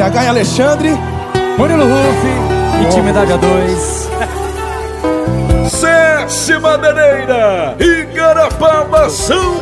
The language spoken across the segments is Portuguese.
PH e Alexandre, Murilo Rufi, Intimidade A2. Cécia Madeireira, Igarapava, São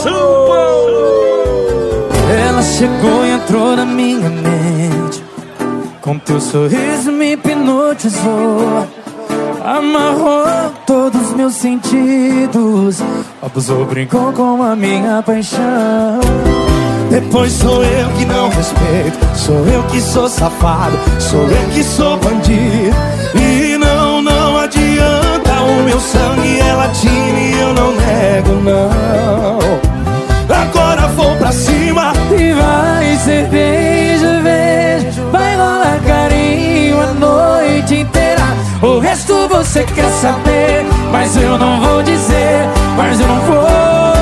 Paulo. Ela chegou e entrou na minha mente, com teu sorriso me hipnotizou, amarrou todos os meus sentidos, abusou, brincou com a minha paixão. depois sou eu que não respeito, sou eu que sou safado, sou eu que sou bandido. E não adianta, o meu sangue é latino e eu não nego, não. Agora vou pra cima e vai ser beijo, beijo, vai rolar carinho a noite inteira. O resto você quer saber, mas eu não vou dizer, mas eu não vou.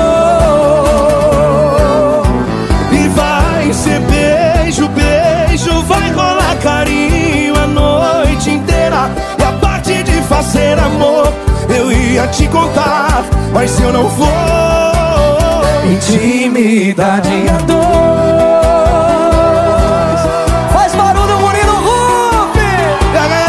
E vai ser beijo, beijo, vai rolar carinho a noite inteira. E a parte de fazer amor eu ia te contar, mas eu não vou. Intimidade A2. Faz barulho, Murilo Rufi! PH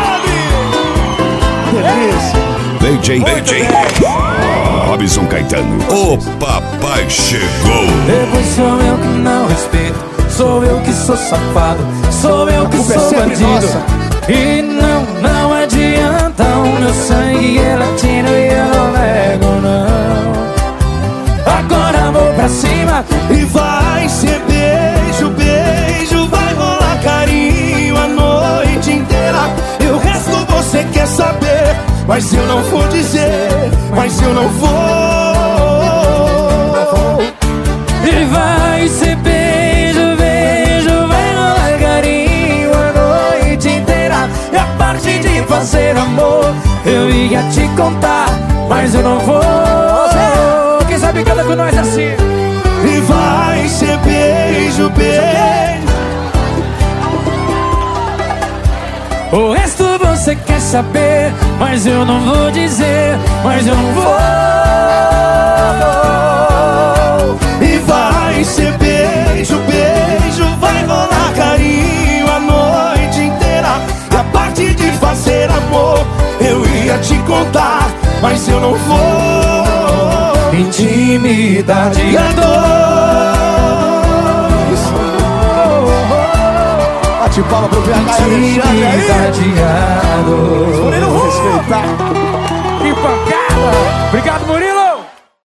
Alexandre! Delícia! DJ Robson Caetano, o papai chegou. Depois sou eu que não respeito, sou eu que sou safado, sou eu que sou bandido. E não adianta, o meu sangue é latino e eu não nego, não. Agora vou pra cima e vai ser beijo, beijo, vai rolar carinho a noite inteira. E o resto você quer saber, mas eu não vou dizer, mas eu não vou. E vai ser beijo, beijo, vai rolar carinho a noite inteira. E a parte de fazer amor eu ia te contar, mas eu não vou. Quem sabe canta com nós assim. E vai ser beijo, beijo. O resto você quer saber, mas eu não vou dizer, mas eu não vou. E vai ser beijo, beijo, vai rolar carinho a noite inteira. E a parte de fazer amor eu ia te contar, mas eu não vou. Intimidade A2. Bate palma pro PH. Intimidade A2. Murilo, respeitar. Que pancada! Obrigado, Murilo!